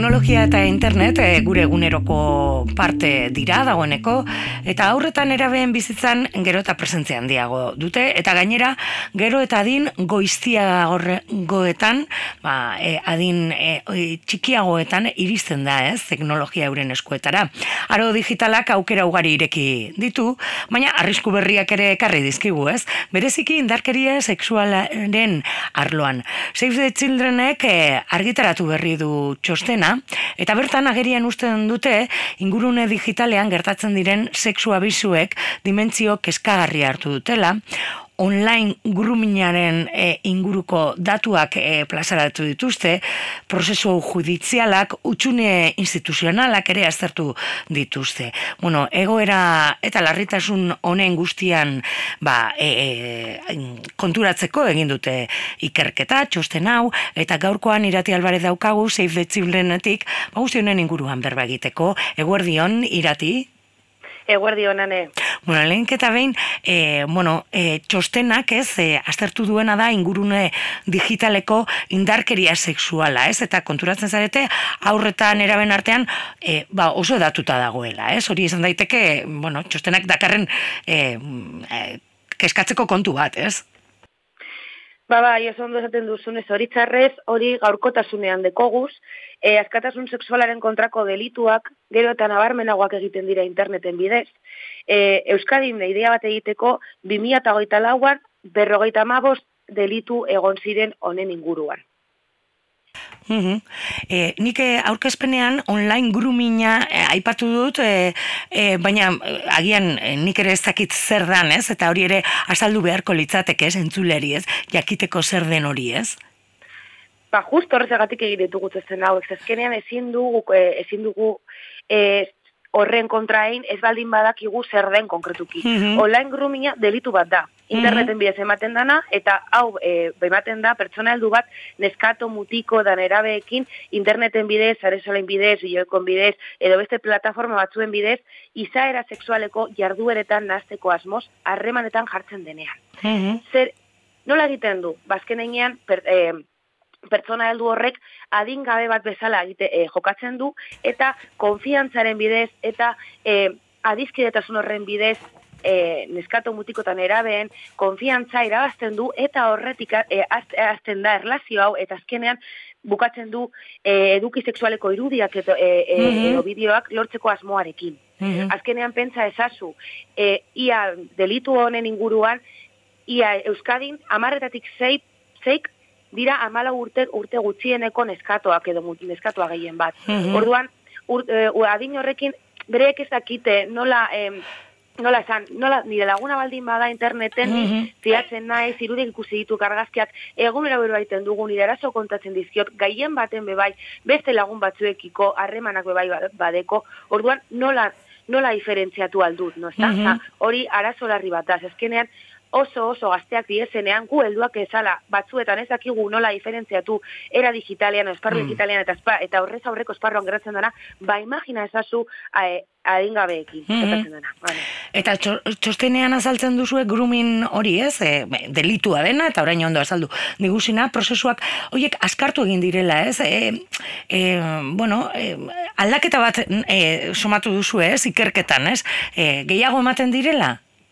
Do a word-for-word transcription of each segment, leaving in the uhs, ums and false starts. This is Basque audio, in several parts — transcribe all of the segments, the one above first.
teknologia eta internet e, gure eguneroko parte dira dagoeneko, eta aurretan erabeen bizitzan gero eta presentzia handiago dute, eta gainera gero eta adin goiztiagoetan, ba, e, adin e, txikiagoetan iristen da, ez, teknologia euren eskuetara. Aro digitalak aukera ugari ireki ditu, baina arrisku berriak ere ekarri dizkigu, ez? Bereziki indarkeria sexualaren arloan. Save the Childrenek e, argitaratu berri du txostena, eta bertan agerian usten dute ingurune digitalean gertatzen diren sexu abisuek dimentsio kezkagarri hartu dutela, online groomingaren e, inguruko datuak e, plazaratu dituzte, prozesu judizialak, utxune instituzionalak ere aztertu dituzte. Bueno, egoera eta larritasun honen guztian ba, e, e, konturatzeko egin dute ikerketa, txosten hau, eta gaurkoan Irati Alvarez daukagu, Save the Childrenetik, ba, guzti honen inguruan berba egiteko. Eguerdion, Irati? Eguerdion, ane. Bueno, lehenketa behin, e, bueno, e, txostenak, ez, e, aztertu duena da ingurune digitaleko indarkeria sexuala, ez, eta konturatzen zarete, aurretan eraben artean, e, ba, oso datuta dagoela, ez, hori izan daiteke, bueno, txostenak dakarren e, e, keskatzeko kontu bat, ez? Ba, ba, oso ondo esaten duzunez, hori txarrez, hori gaurkotasunean dekoguz, e, askatasun sexualaren kontrako delituak, gero eta nabarmenagoak egiten dira interneten bidez. E, Euskadin idea bat egiteko, bi mila hogeita lauan, berrogeita hamabost delitu egon ziren honen inguruan. Uhum. E, nik aurkezpenean online groominga e, aipatu dut, e, e, baina agian e, nik ere ez dakit zer dan, ez? Eta hori ere azaldu beharko litzateke, ez, entzuleri, ez? Jakiteko zer den hori, ez? Ba, just horrezagatik egin ditugu zen hau, ezkenean ezin dugu, ezin dugu e, horren kontrain ez baldin badakigu zer den konkretuki. Mm-hmm. Online groominga delitu bat da. Interneten bidez ematen dana, eta hau e, ematen da pertsona heldu bat neskato, mutiko, danerabeekin interneten bidez, saresolen bidez, bideoekon bidez, edo beste plataforma batzuen bidez, izaera sexualeko jardueretan nahasteko asmoz, harremanetan jartzen denean. Mm-hmm. Zer, nola egiten du? Bazkenean, per, e, pertsona heldu horrek adingabe bat bezala egite, e, jokatzen du, eta konfiantzaren bidez, eta e, adizkidetasun horren bidez, e, neskato mutikotan erabeen, konfiantza irabazten du, eta horretik e, azten da erlazio hau, eta azkenean bukatzen du e, eduki sexualeko irudiak edo, e, e, mm-hmm. edo bideoak lortzeko asmoarekin. Mm-hmm. Azkenean pentsa ezazu, e, ia delitu honen inguruan, ia Euskadin amarretatik zei, zeik dira amala urte, urte gutxieneko neskatoak edo neskatoa gehien bat. Mm-hmm. Orduan, ur, uh, adin horrekin, bereek ez dakite nola, eh, nola esan, nola, nire laguna baldin bada interneten, mm-hmm. fiatzen naiz, irudik ikusi ditu kargazkiak, egunera berbaiten dugu, nire arazo kontatzen dizkiot, gaien baten bebai, beste lagun batzuekiko, harremanak bebai badeko, orduan nola, nola diferentziatu aldut, no? Mm-hmm. Hori arazo larri bat da, ezkenean, oso oso gazteak diezenean, gu helduak ezala batzuetan ez dakigu nola diferentziatu era digitalean, esparru mm. digitalean eta, espa, eta horrez aurreko esparruan geratzen dana, ba imagina ezazu e, adingabeekin. Mm-hmm. Dana, vale. Eta txostenean azaltzen duzue grooming hori, ez? E, delitua dena, eta orain ondo azaldu digusina, prozesuak horiek askartu egin direla, ez? E, e, bueno, e, aldaketa bat e, somatu duzue, ez? Ikerketan, ez? E, gehiago ematen direla?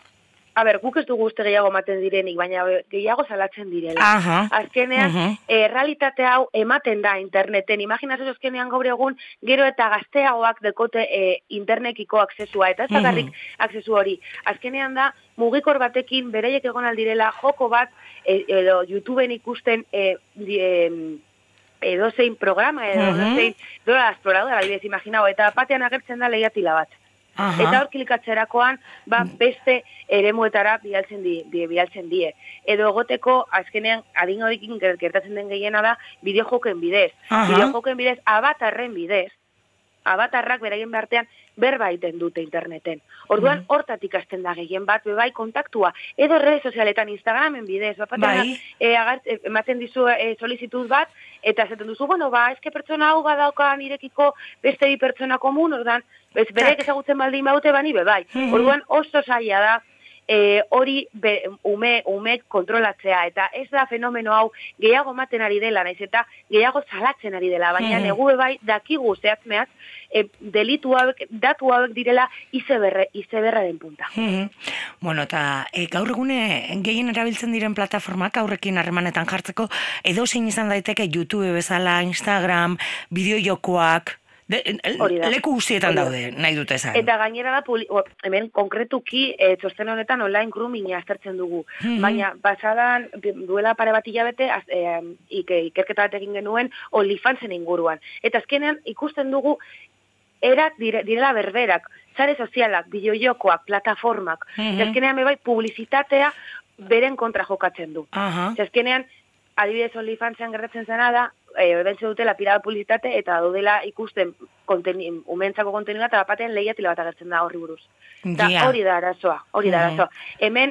A ber, guk ez dugu uste gehiago ematen direnik, baina gehiago salatzen direla. Aha. Azkenean, uh-huh. e, realitate hau ematen da interneten. Imaginazio azkenean gaur egun, gero eta gazteagoak dekote e, internetiko aksesua, eta ez bakarrik uh-huh. aksesu hori. Azkenean da, mugikor batekin, bereiek egon aldirela, joko bat, e, edo YouTubeen ikusten, e, e, edozein programa, edo uh-huh. edozein, dola esploradora, bidez, imaginau, eta batean agertzen da lehiatila bat. Aha. Eta hor klikatzerakoan, ba, beste eremuetara bialtzen die, bialtzen die. Edo egoteko, azkenean, adin horikin gertatzen den gehiena da, bideojoken bidez. Aha. Bideojoken bidez, avatarren bidez, avatarrak beraien behartean berba egiten dute interneten. Orduan, mm. hortatik hasten da gehien bat, bebai kontaktua, edo redes sozialetan, Instagramen bidez, bapatean, bai. e, agart, ematen dizu e, solicituz bat, eta zaten duzu, bueno, ba, eske pertsona hau badauka nirekiko beste bi pertsona komun, orduan, bereik ezagutzen baldin baute bani bebai. Mm-hmm. Orduan, oso zaila da, hori e, ume, ume kontrolatzea, eta ez da fenomeno hau gehiago ematen ari dela, naiz eta gehiago zalatzen ari dela, baina mm-hmm. negu bai dakigu zehatzmeaz, e, delitu hauek, datu hauek direla izeberre, izeberraren punta. Mm-hmm. Bueno, eta e, gaur egune gehien erabiltzen diren plataformak aurrekin harremanetan jartzeko, edo zein izan daiteke YouTube bezala, Instagram, bideojokoak, De, leku guztietan daude, nahi dute esan. Eta gainera da, o, hemen konkretuki e, txosten honetan online grooming-a aztertzen dugu. Mm-hmm. Baina, basadan, duela pare bat hilabete, az, e, ikerketa bat egin genuen, OnlyFansen inguruan. Eta azkenean ikusten dugu, erak dire, direla berberak, sare sozialak, bideojokoak, plataformak. Mm-hmm. Eta azkenean, bai, publizitatea beren kontra jokatzen du. Uh-huh. Eta azkenean, adibidez OnlyFansen gertatzen zena da, e, bentsa dutela pirada publizitate eta daudela ikusten konteni, umentzako kontenua eta bapatean lehiatila bat agertzen da horri buruz. Da, yeah. Hori da arazoa, hori da arazoa. Mm-hmm. Hemen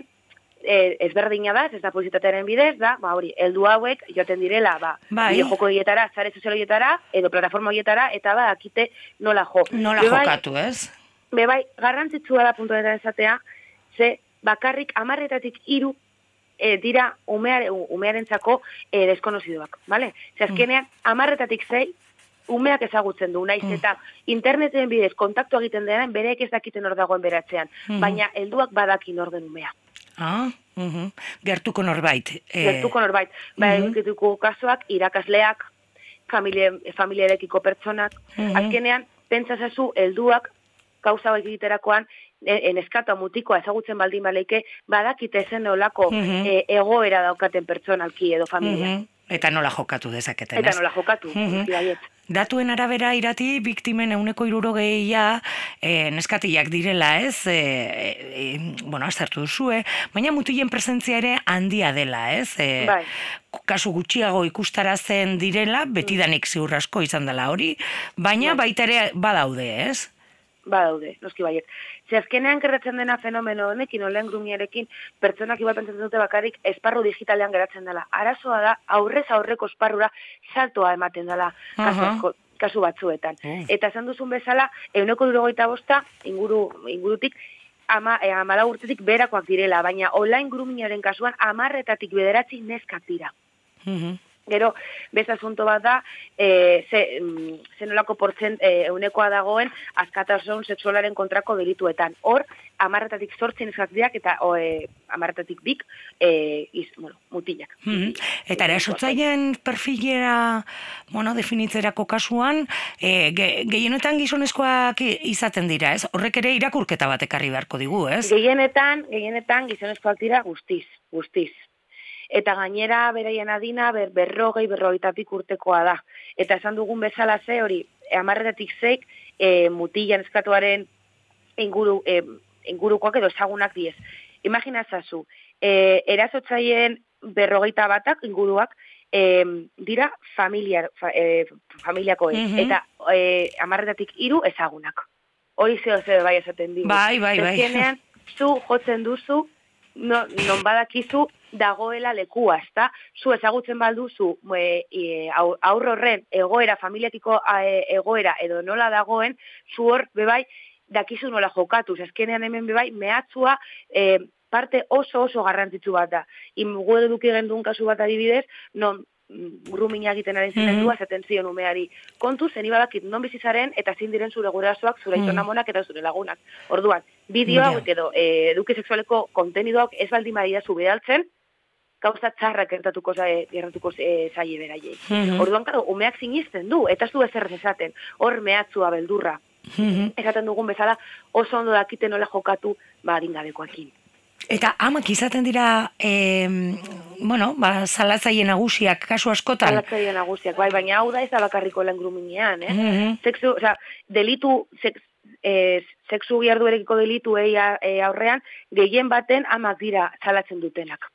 e, ezberdina da, ez da publizitatearen bidez, da, ba hori, heldu hauek joten direla, ba, bideojoko hietara, zare sozial hietara, edo plataforma hietara, eta ba, akite nola jo. Nola Bebai, jokatu, ez? Bebai, garrantzitsua da puntuetan esatea, ze bakarrik amarretatik hiru E, dira umeare, umearentzako e, deskonozidoak, bale? Zazkenean, mm. amarretatik zei, umeak ezagutzen du, naiz mm. eta interneten bidez kontaktu egiten denean, bereek ez dakiten hor dagoen beratzean, mm. baina helduak badaki nor den umea. Ah, uh-huh. Gertuko norbait. E... Gertuko norbait. Ba, mm-hmm. egituko kasuak, irakasleak, familie, familiarekiko pertsonak, mm-hmm. azkenean, pentsazazu helduak, gauza hauek egiterakoan, eneskatu mutikoa ezagutzen baldin baleike, badakite zen olako mm-hmm. e, egoera daukaten pertsonalki edo familia. Mm-hmm. Eta nola jokatu dezaketen, Eta nola jokatu, mm-hmm. Datuen arabera irati, biktimen euneko irurogeia e, neskatiak direla, ez? E, e, bueno, aztertu duzue, baina mutilen presentzia ere handia dela, ez? E, bai. Kasu gutxiago ikustarazen direla, betidanik ziur asko izan dela hori, baina bai. baita ere badaude, ez? Badaude, noski baiet. Ze azkenean gertatzen dena fenomeno honekin, online groomingarekin, pertsonak igual pentsatzen dute bakarrik esparru digitalean geratzen dela. Arazoa da, aurrez aurreko esparrura saltoa ematen dela kasu, uh-huh. kasu batzuetan. Uh. Eta esan duzun bezala, euneko durogeita bosta, inguru, ingurutik, ama, e, amala urtetik berakoak direla, baina online groomingaren kasuan amarretatik bederatzi neskak dira. Uh-huh. Gero, beste asunto bat da, e, ze, ze nolako portzen e, eunekoa dagoen askatasun sexualaren kontrako delituetan. Hor, amarretatik sortzen eskakdiak eta o, e, amarretatik bik e, iz, bueno, mutilak. Mm-hmm. Eta erasotzaien perfilera, bueno, definitzerako kasuan, e, ge, gehienetan gizonezkoak izaten dira, ez? Horrek ere irakurketa bat ekarri beharko digu, ez? Gehienetan, gehienetan gizonezkoak dira guztiz, guztiz. Eta gainera beraien adina ber, berrogei, berrogeitatik urtekoa da. Eta esan dugun bezala ze hori, amarretatik zeik, e, mutilan eskatuaren inguru, e, ingurukoak edo ezagunak diez. Imaginazazu, e, erasotzaien berrogeita batak inguruak e, dira familiar, fa, e, familiakoek, mm-hmm. eta e, amarretatik hiru ezagunak. Hori zeo zeo bai esaten digu. Bai, bai, bai. Ezkenean, zu jotzen duzu, no, non badakizu, dagoela lekua, ezta? Zu ezagutzen balduzu e, e, aurro horren egoera, familiatiko e, egoera edo nola dagoen, zu hor bebai dakizu nola jokatu. Azkenean hemen bebai mehatzua e, parte oso oso garrantzitsu bat da. Ingu eduki gendun kasu bat adibidez, non grooming egiten ari zen du, azaten zion umeari. Kontu, zen ibadakit non bizizaren eta zein diren zure gurasoak, zure aitonamonak eta zure lagunak. Orduan, bideo hau edo e, eduki sexualeko kontenidoak ez baldin badia zu behaltzen, gauza txarrak gertatuko gertatuko zaie beraiei. Mm-hmm. Orduan, claro, umeak sinisten du, eta ez du ezer esaten, hor mehatzua beldurra. Mm-hmm. Esaten dugun bezala, oso ondo dakite nola jokatu, ba, adingabekoekin. Eta amak izaten dira, e, bueno, ba, salatzaile nagusiak kasu askotan. Salatzaile nagusiak, bai, baina hau da ez da bakarriko lan groomingean, eh? Mm-hmm. Sexu, o sea, delitu, sex, eh, sexu giarduerekiko delitu e, aurrean, gehien baten amak dira salatzen dutenak.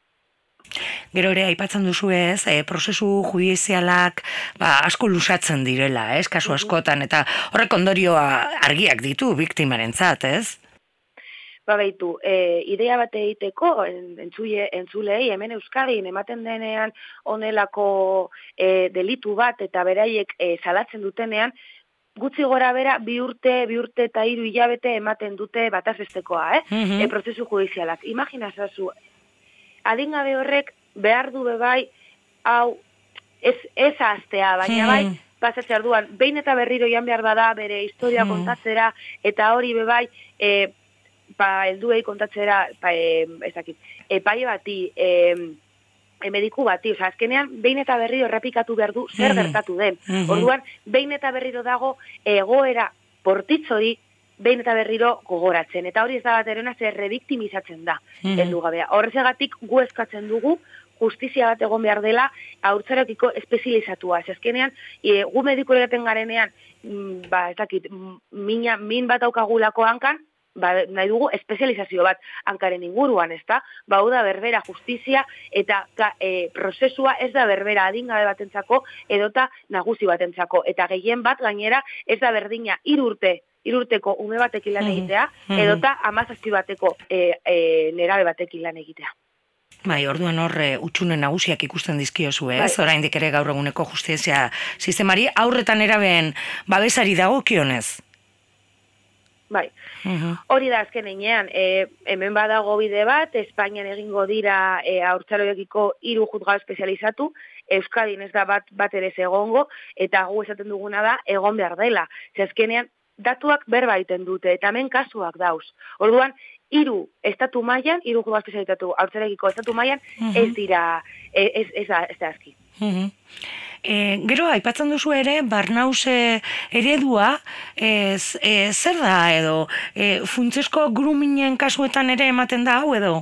Gero ere, aipatzen duzu ez, e, prozesu judizialak ba, asko lusatzen direla, ez, kasu askotan, eta horrek ondorioa argiak ditu biktimarentzat, ez? Ba, behitu, e, idea bat egiteko, entzule, entzulei, hemen Euskadin, ematen denean onelako e, delitu bat, eta beraiek e, salatzen dutenean, gutxi gora bera bi urte, bi urte eta hiru hilabete ematen dute bataz bestekoa, eh? Mhm. E, prozesu judizialak. Imaginazazu, adingabe horrek behar du bebai, hau, ez, ez aztea, baina bai, pasatzea orduan, behin eta berriro jan behar bada bere historia kontatzera, eta hori bebai, e, ba, helduei kontatzera, ba, e, ezakit, epai bati, e, e, mediku bati, oza, azkenean, behin eta berriro errepikatu behar du zer gertatu den. Orduan, behin eta berriro dago egoera portitzori, behin eta berriro gogoratzen. Eta hori ez da bat erena zer rebiktimizatzen da, heldu gabea. Horrezegatik gu eskatzen dugu, justizia bat egon behar dela, haurtzarokiko espezializatua. Ez azkenean, e, gu mediku egiten garenean, mm, ba, ez dakit, mina, min bat aukagulako hankan, ba, nahi dugu espezializazio bat hankaren inguruan, ez da? Ba, hau da berbera justizia eta ka, e, prozesua ez da berbera adingabe batentzako edota nagusi batentzako. Eta gehien bat gainera ez da berdina hiru urte, hiru urteko ume batekin lan egitea, edota hamazazpi bateko e, e, nerabe batekin lan egitea. Bai, orduan horre utxune nagusiak ikusten dizkiozu, ez? Bai. Oraindik ere gaur eguneko justizia sistemari aurretan erabeen babesari dagokionez. Bai, uh-huh. Hori da azken einean, e, hemen badago bide bat, Espainian egingo dira e, haurtzaroekiko hiru juzgado espezializatu, Euskadin ez da bat, bat ere egongo, eta gu esaten duguna da, egon behar dela. Azkenean, datuak berba egiten dute, eta hemen kasuak dauz. Orduan, hiru estatu mailan, hiru juzgado espezializatu haurtzaroekiko estatu mailan, uh-huh. ez dira, ez, ez, ez da, ez da azki. Uh-huh. E, gero, aipatzen duzu ere, Barnaus eredua, e, e, zer da edo, e, funtsesko gruminen kasuetan ere ematen da hau edo?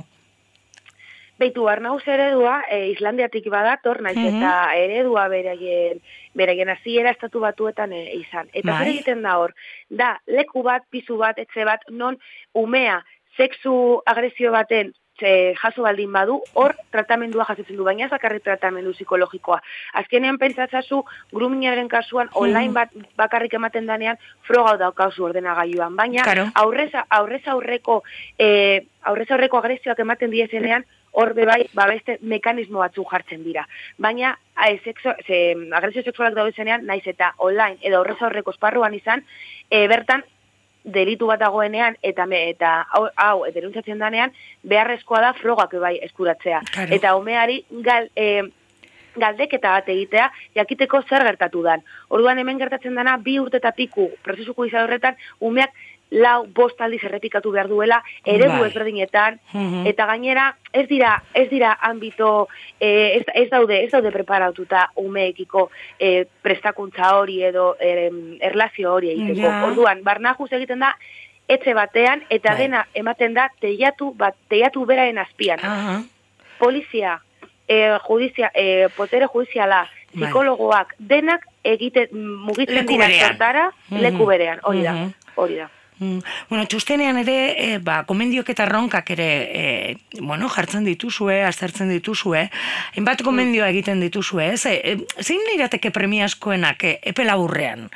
Beitu, Barnaus eredua, e, Islandiatik badator, naiz uh-huh. eta eredua beraien, beraien hasiera estatu batuetan e, izan. Eta zer egiten da hor, da leku bat, pisu bat, etxe bat, non umea sexu agresio baten Ze, jaso baldin badu, hor tratamendua jasotzen du, baina ez bakarrik tratamendu psikologikoa. Azkenean pentsatzazu, gruminaren kasuan, online bat bakarrik ematen danean, froga daukauzu ordenagailuan. Baina aurrez, aurrez aurreko e, aurrez aurreko agresioak ematen diezenean, hor bebai, ba beste mekanismo batzu jartzen dira. Baina e, sexo, ze, agresio sexualak daudezenean, naiz eta online edo aurrez aurreko esparruan izan, e, bertan, delitu bat dagoenean eta me, eta hau, hau denuntzatzen danean beharrezkoa da frogak bai eskuratzea. Claro. Eta umeari gal, e, galdeketa bat egitea jakiteko zer gertatu dan. Orduan hemen gertatzen dana bi urte eta piku prozesu judizial horretan umeak lau bost aldiz errepikatu behar duela eredu ezberdinetan mm-hmm. eta gainera ez dira ez dira ámbito eh, ez, ez daude ez daude preparatuta umeekiko eh, prestakuntza hori edo eh, erlazio hori egiteko. Yeah. Orduan barnajuz egiten da etxe batean eta Bye. Dena ematen da teiatu bat teiatu beraren azpian. Uh-huh. Polizia, eh, judizia, eh, potere judiziala, psikologoak, denak egite mugitzen dira zertara mm-hmm. leku berean. Hori da. Mm-hmm. Hori da. Mm. Bueno, txustenean ere, e, ba, komendiok eta ronkak ere, e, bueno, jartzen dituzue, aztertzen dituzue, enbat komendioa egiten dituzue, ez? E, e, zein lirateke premiazkoenak e, epe laburrean?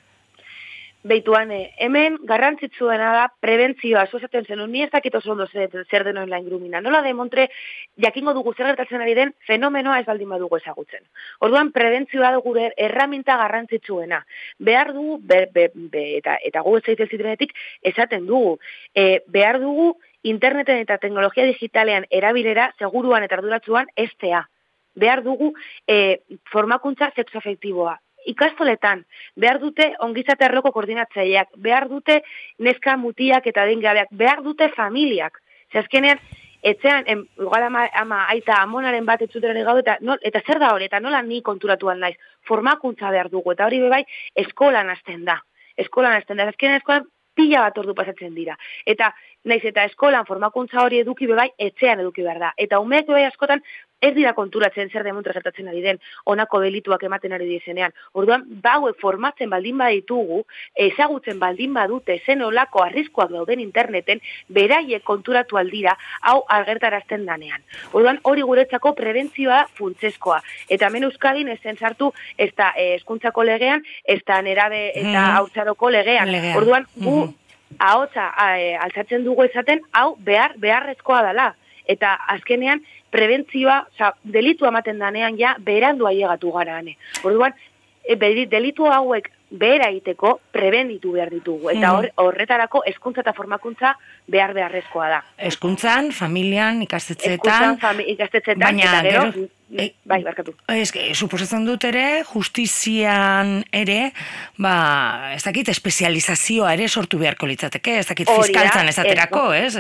Beituan, hemen garrantzitsuena da prebentzioa, zu esaten zen, ni ez dakit oso ondo zer den online groomina. Nola demontre, jakingo dugu zer gertatzen ari den, fenomenoa ez baldin badugu ezagutzen. Orduan, prebentzioa dugu erraminta garrantzitsuena. Behar dugu, be, be, be, eta, eta gu ez zaitez zitrenetik, esaten dugu. E, behar dugu, interneten eta teknologia digitalean erabilera, seguruan eta arduratsuan, estea. Behar dugu, e, formakuntza sexoafektiboa. Ikastoletan, behar dute ongizate arloko koordinatzaileak, behar dute neska mutiak eta dengabeak, behar dute familiak. Zazkenean, etxean, em, igual ama, ama aita amonaren bat etxuteren gaude, eta, no, eta zer da hori, eta nola ni konturatuan naiz, formakuntza behar dugu, eta hori bebai, eskolan hasten da. Eskolan hasten da, zazkenean eskolan pila bat ordu pasatzen dira. Eta, naiz eta eskolan formakuntza hori eduki bebai, etxean eduki behar da. Eta umeak bebai askotan, ez dira konturatzen zer demontre gertatzen ari den, honako delituak ematen ari dizenean. Orduan, bauek formatzen baldin baditugu, ezagutzen baldin badute, zen olako arriskuak dauden interneten, beraiek konturatu aldira, hau algertarazten danean. Orduan, hori guretzako prebentzioa funtsezkoa. Eta hemen Euskadin ez zen sartu, ez da hezkuntzako legean, ez da nerabe eta haurtzaroko legean. Orduan, gu, ahotsa altzatzen dugu esaten, hau behar, beharrezkoa dela. Eta azkenean, prebentzioa, oza, delitu ematen danean ja, berandu ailegatu gara, hane. Orduan, e, delitu hauek behera egiteko prebenitu behar ditugu. Eta hor, horretarako hezkuntza eta formakuntza behar beharrezkoa da. Hezkuntzan, familian, ikastetxeetan. Hezkuntzan, fami, ikastetxeetan, baina, eta gero, gero e, bai, barkatu. Ez, suposatzen dut ere, justizian ere, ba, ez dakit, espezializazioa ere sortu beharko litzateke, ez dakit, fiskaltzan esaterako, ez?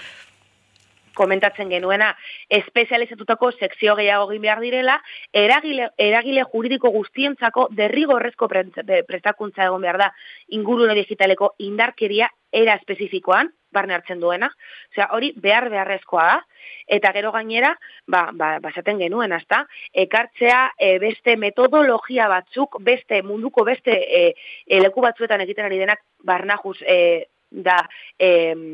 Komentatzen genuena, espezializatutako sekzio gehiago egin behar direla, eragile, eragile juridiko guztientzako derrigorrezko prestakuntza egon behar da, ingurune digitaleko indarkeria era espezifikoan, barne hartzen duena, osea, hori behar beharrezkoa da, eta gero gainera, ba, ba, basaten genuen, azta, ekartzea e, beste metodologia batzuk, beste munduko beste e, e, leku batzuetan egiten ari denak, barnajuz e, da, e,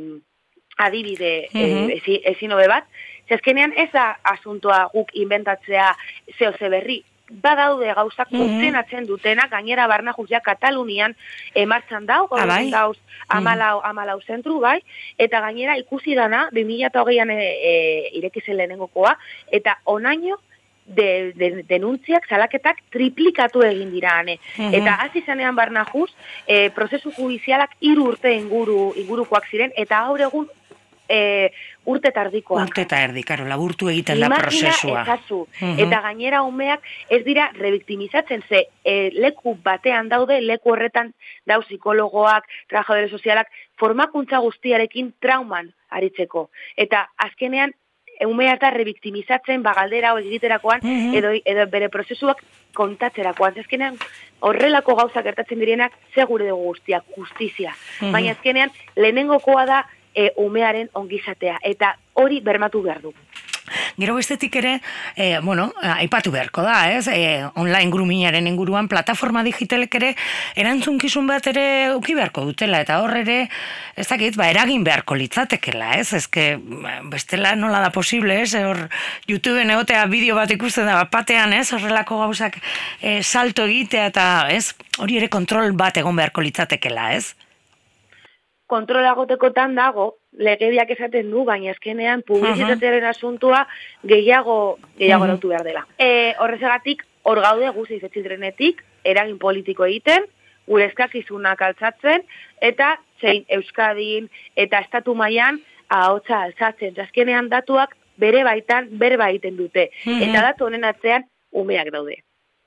adibide uh-huh. e, ezin hobe bat, zezkenean ez da asuntoa guk inventatzea zeo ze berri, badaude gauzak funtzionatzen uh-huh. dutenak, gainera barnajuz ja Katalunian emartzan dau, gauzan dauz amalau, amalau zentru, bai, eta gainera ikusi dana, bi mila hogeian e, e, irekizen lehenengokoa, eta onaino, De, de, denuntziak, salaketak triplikatu egin dira, ane. Uh-huh. Eta hasi zanean barnajuz, e, prozesu judizialak hiru urte inguru, ingurukoak ziren, eta gaur egun e, urte tardikoak. Urte eta erdi, karo, laburtu egiten da prozesua. Ezazu. Uh-huh. Eta gainera umeak ez dira rebiktimizatzen, ze e, leku batean daude, leku horretan dau psikologoak, trabajadore sozialak, formakuntza guztiarekin trauman aritzeko. Eta azkenean, umea eta rebiktimizatzen, bagaldera hori egiterakoan, mm-hmm. edo, edo bere prozesuak kontatzerakoan. Ezkenean, horrelako gauzak gertatzen direnak, segure dugu guztiak, justizia. Mm-hmm. Baina ezkenean, lehenengokoa da e, umearen ongizatea, eta hori bermatu behar du. Gero bestetik ere, e, bueno, aipatu beharko da, ez? E, online groomingaren inguruan, plataforma digitalek ere, erantzunkizun bat ere uki beharko dutela, eta hor ere, ez dakit, ba, eragin beharko litzatekela, ez? Ezke, bestela nola da posible, ez? Hor, YouTubeen egotea bideo bat ikusten da, batean, ez? Horrelako gauzak e, salto egitea, eta, ez? Hori ere kontrol bat egon beharko litzatekela, ez? Kontrola gotekotan dago, legediak esaten du, baina ezkenean publizitatearen asuntua gehiago, gehiago uh-huh. behar dela. E, horrezegatik, hor gaude guzi zitrenetik, eragin politiko egiten, gure eskakizunak altzatzen, eta zein Euskadin eta estatu mailan ahotsa altzatzen. Azkenean datuak bere baitan berba egiten dute. Uh-huh. Eta datu honen atzean umeak daude.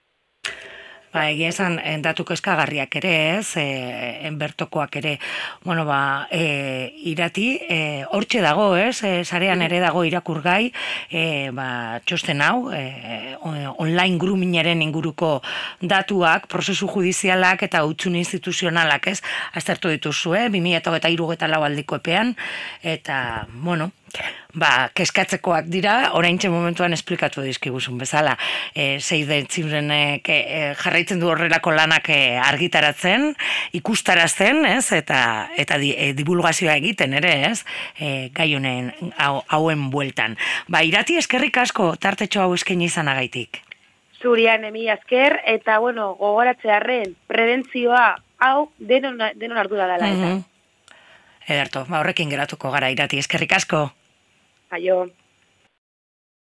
Ba, egia esan, datu kezkagarriak ere, ez, e, enbertokoak ere, bueno, ba, e, irati, e, hortxe dago, ez, e, sarean ere dago irakurgai, e, ba, txosten hau, e, online groomingaren inguruko datuak, prozesu judizialak eta hutsune instituzionalak, ez, aztertu dituzu, eh, bi mila hogeita hiru eta lau aldiko epean, eta, bueno, ba, kezkatzekoak dira, oraintxe momentuan esplikatu dizkiguzun bezala. E, Save the Childrenek e, jarraitzen du horrelako lanak e, argitaratzen, ikustarazten, ez? Eta, eta di, e, divulgazioa egiten ere, ez? E, gai honen hau, hauen bueltan. Ba, irati eskerrik asko tartetxo hau eskaini izanagaitik. Zurian emi esker, eta bueno, gogoratzearren, prebentzioa hau denon, denon ardura dela eta. Mm-hmm. Ederto, ba, horrekin geratuko gara irati eskerrik asko. Aio.